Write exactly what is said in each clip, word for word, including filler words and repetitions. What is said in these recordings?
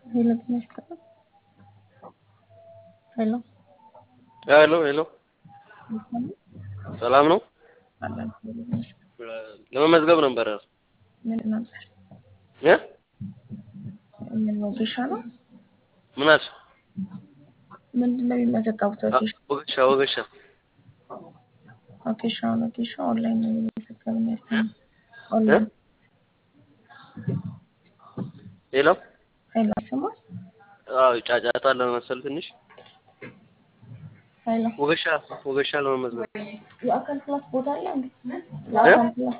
ሄሎ ትንሽ ሄሎ ሄሎ ሄሎ ሰላም ነው አላህ ለመመዝገብ ነበር ምን ነበር እ ምን ነው ቢሻለው ምን አልሽ ምንድነው የሚመዘገቡት ወዲሽ ወገሻ ወገሻ ኦኬ ሻው ነው ኦኬ ሻው ኦንላይን ነው የሚመዘገበው ነው ኦንላይን ሄሎ ሄሎ ስማ አዎ ጫጫታ አለ መሰል ትንሽ ሄሎ ወገሻ ወገሻ ለመመዝገብ የአካል ክላስ ቦታ አለ እንዴ የአካል ክላስ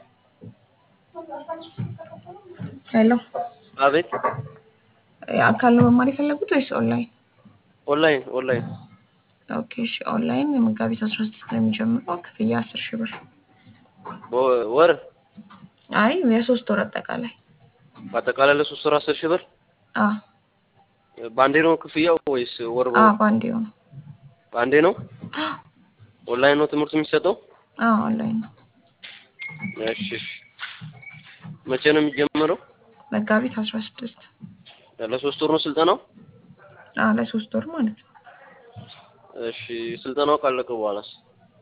ሄሎ አቤት የአካል ነው መማር የፈለጉት ወይስ ኦንላይን ኦንላይን ኦንላይን ኦኬ እሺ ኦንላይን መጋቢት አስራ ስድስት ነው የሚጀምረው ክፍያ አስር ሺህ ብር ወር አይ የሶስት ወር አጠቃላይ አጠቃላይ ለሶስት ወር አስር ሺህ ብር አ ባንዴ ነው ክፍያው ወይስ ወር አ ባንዴ ነው ባንዴ ነው ኦንላይን ነው ትምህርት የሚሰጠው አ ኦንላይን ነው እሺ መቼ ነው የሚጀምረው መጋቢት አስራ ስድስት ለሶስት ወር ነው ስልጠናው አ ለሶስት ወር ማለት ነው እሺ ስልጠናው ካለቀ በኋላስ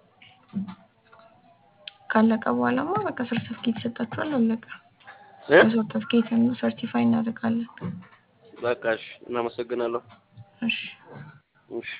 ካለቀ በኋላማ በቃ ሰርቲፊኬት ይሰጣችኋል አለቀ እ ሰርቲፊኬት እና ሰርቲፋይ እናደርጋለን በቃ እሺ እናመሰግናለሁ እሺ እሺ